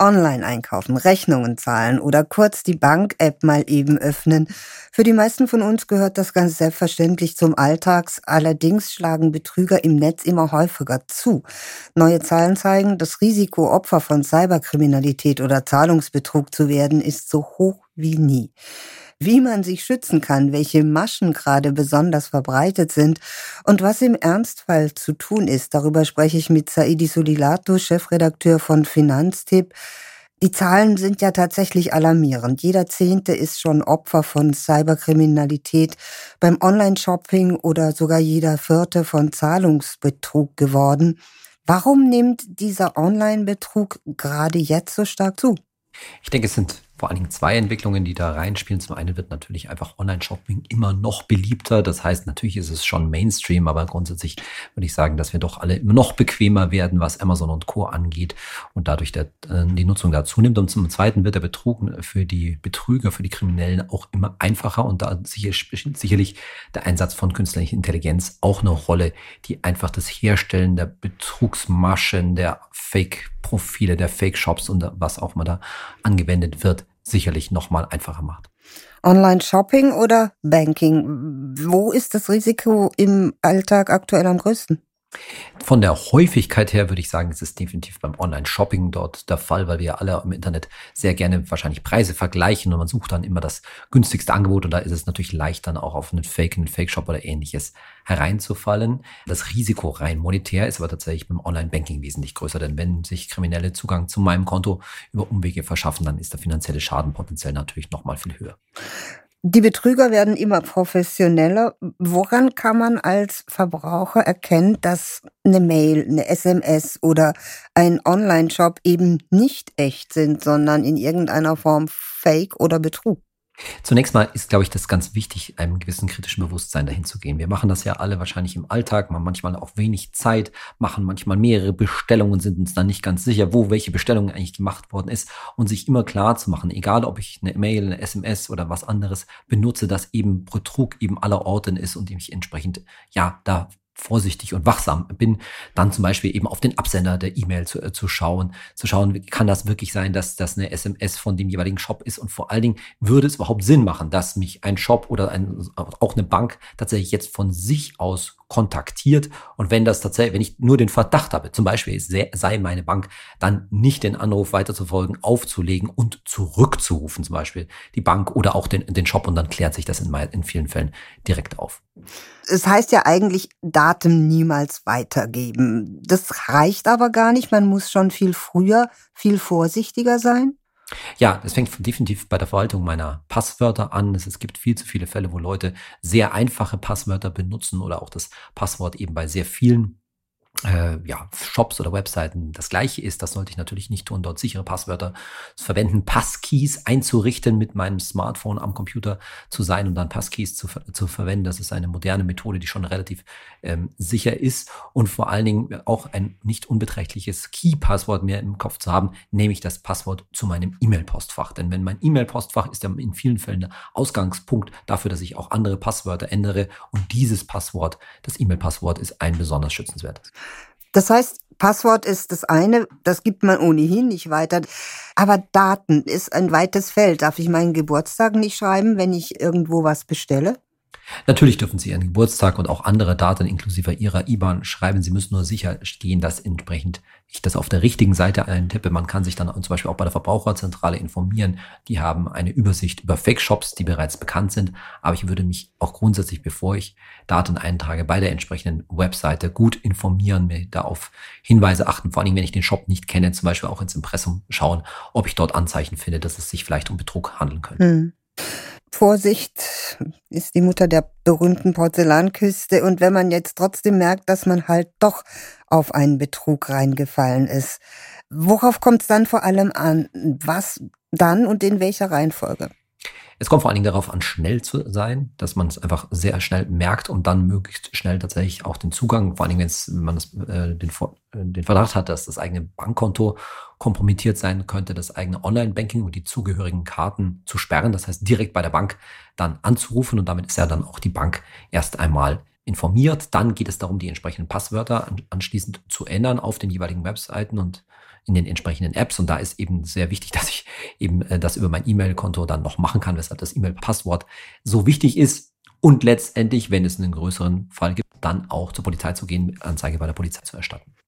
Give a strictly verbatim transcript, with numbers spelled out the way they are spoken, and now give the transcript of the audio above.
Online einkaufen, Rechnungen zahlen oder kurz die Bank-App mal eben öffnen. Für die meisten von uns gehört das ganz selbstverständlich zum Alltags. Allerdings schlagen Betrüger im Netz immer häufiger zu. Neue Zahlen zeigen, das Risiko, Opfer von Cyberkriminalität oder Zahlungsbetrug zu werden, ist so hoch wie nie. Wie man sich schützen kann, welche Maschen gerade besonders verbreitet sind und was im Ernstfall zu tun ist, darüber spreche ich mit Saidi Sulilato, Chefredakteur von Finanztipp. Die Zahlen sind ja tatsächlich alarmierend. Jeder Zehnte ist schon Opfer von Cyberkriminalität beim Online-Shopping oder sogar jeder Vierte von Zahlungsbetrug geworden. Warum nimmt dieser Online-Betrug gerade jetzt so stark zu? Ich denke, es sind vor allen Dingen zwei Entwicklungen, die da reinspielen. Zum einen wird natürlich einfach Online-Shopping immer noch beliebter. Das heißt, natürlich ist es schon Mainstream, aber grundsätzlich würde ich sagen, dass wir doch alle immer noch bequemer werden, was Amazon und Co. angeht und dadurch der, die Nutzung da zunimmt. Und zum Zweiten wird der Betrug für die Betrüger, für die Kriminellen auch immer einfacher und da sicher, sicherlich der Einsatz von künstlicher Intelligenz auch eine Rolle, die einfach das Herstellen der Betrugsmaschen, der Fake-Profile, der Fake-Shops und was auch immer da angewendet wird, sicherlich nochmal einfacher macht. Online-Shopping oder Banking? Wo ist das Risiko im Alltag aktuell am größten? Von der Häufigkeit her würde ich sagen, es ist definitiv beim Online-Shopping dort der Fall, weil wir ja alle im Internet sehr gerne wahrscheinlich Preise vergleichen und man sucht dann immer das günstigste Angebot und da ist es natürlich leicht, dann auch auf einen Fake, einen Fake-Shop oder ähnliches hereinzufallen. Das Risiko rein monetär ist aber tatsächlich beim Online-Banking wesentlich größer, denn wenn sich Kriminelle Zugang zu meinem Konto über Umwege verschaffen, dann ist der finanzielle Schaden potenziell natürlich nochmal viel höher. Die Betrüger werden immer professioneller. Woran kann man als Verbraucher erkennen, dass eine Mail, eine S M S oder ein Online-Shop eben nicht echt sind, sondern in irgendeiner Form Fake oder Betrug? Zunächst mal ist, glaube ich, das ganz wichtig, einem gewissen kritischen Bewusstsein dahin zu gehen. Wir machen das ja alle wahrscheinlich im Alltag, haben manchmal auch wenig Zeit, machen manchmal mehrere Bestellungen, sind uns dann nicht ganz sicher, wo welche Bestellung eigentlich gemacht worden ist und sich immer klar zu machen, egal ob ich eine Mail, eine S M S oder was anderes benutze, dass eben Betrug eben aller Orten ist und ich entsprechend, ja, da vorsichtig und wachsam bin, dann zum Beispiel eben auf den Absender der E-Mail zu, äh, zu schauen, zu schauen, kann das wirklich sein, dass das eine S M S von dem jeweiligen Shop ist und vor allen Dingen würde es überhaupt Sinn machen, dass mich ein Shop oder ein, auch eine Bank tatsächlich jetzt von sich aus kontaktiert und wenn das tatsächlich, wenn ich nur den Verdacht habe, zum Beispiel sei meine Bank, dann nicht den Anruf weiterzufolgen, aufzulegen und zurückzurufen, zum Beispiel die Bank oder auch den, den Shop und dann klärt sich das in, in vielen Fällen direkt auf. Es heißt ja eigentlich, Daten niemals weitergeben. Das reicht aber gar nicht, man muss schon viel früher, viel vorsichtiger sein. Ja, das fängt definitiv bei der Verwaltung meiner Passwörter an. Es gibt viel zu viele Fälle, wo Leute sehr einfache Passwörter benutzen oder auch das Passwort eben bei sehr vielen äh, ja, Shops oder Webseiten das gleiche ist. Das sollte ich natürlich nicht tun, dort sichere Passwörter zu verwenden, Passkeys einzurichten, mit meinem Smartphone am Computer zu sein und dann Passkeys zu, zu verwenden. Das ist eine moderne Methode, die schon relativ ähm, sicher ist und vor allen Dingen auch ein nicht unbeträchtliches Key-Passwort mehr im Kopf zu haben, nämlich das Passwort zu meinem E-Mail-Postfach. Denn wenn mein E-Mail-Postfach ist ja in vielen Fällen der Ausgangspunkt dafür, dass ich auch andere Passwörter ändere und dieses Passwort, das E-Mail-Passwort, ist ein besonders schützenswertes. Das heißt, Passwort ist das eine, das gibt man ohnehin nicht weiter. Aber Daten ist ein weites Feld. Darf ich meinen Geburtstag nicht schreiben, wenn ich irgendwo was bestelle? Natürlich dürfen Sie Ihren Geburtstag und auch andere Daten inklusive Ihrer I B A N schreiben. Sie müssen nur sicherstellen, dass entsprechend ich das auf der richtigen Seite eintippe. Man kann sich dann zum Beispiel auch bei der Verbraucherzentrale informieren. Die haben eine Übersicht über Fake-Shops, die bereits bekannt sind. Aber ich würde mich auch grundsätzlich, bevor ich Daten eintrage, bei der entsprechenden Webseite gut informieren, mir da auf Hinweise achten. Vor allem, wenn ich den Shop nicht kenne, zum Beispiel auch ins Impressum schauen, ob ich dort Anzeichen finde, dass es sich vielleicht um Betrug handeln könnte. Hm. Vorsicht ist die Mutter der berühmten Porzellanküste. Und wenn man jetzt trotzdem merkt, dass man halt doch auf einen Betrug reingefallen ist, worauf kommt es dann vor allem an? Was dann und in welcher Reihenfolge? Es kommt vor allen Dingen darauf an, schnell zu sein, dass man es einfach sehr schnell merkt und dann möglichst schnell tatsächlich auch den Zugang, vor allen Dingen, wenn man das, äh, den, den Verdacht hat, dass das eigene Bankkonto kompromittiert sein könnte, das eigene Online-Banking und die zugehörigen Karten zu sperren. Das heißt, direkt bei der Bank dann anzurufen und damit ist ja dann auch die Bank erst einmal informiert. Dann geht es darum, die entsprechenden Passwörter anschließend zu ändern auf den jeweiligen Webseiten und in den entsprechenden Apps. Und da ist eben sehr wichtig, dass ich eben das über mein E-Mail-Konto dann noch machen kann, weshalb das E-Mail-Passwort so wichtig ist. Und letztendlich, wenn es einen größeren Fall gibt, dann auch zur Polizei zu gehen, Anzeige bei der Polizei zu erstatten.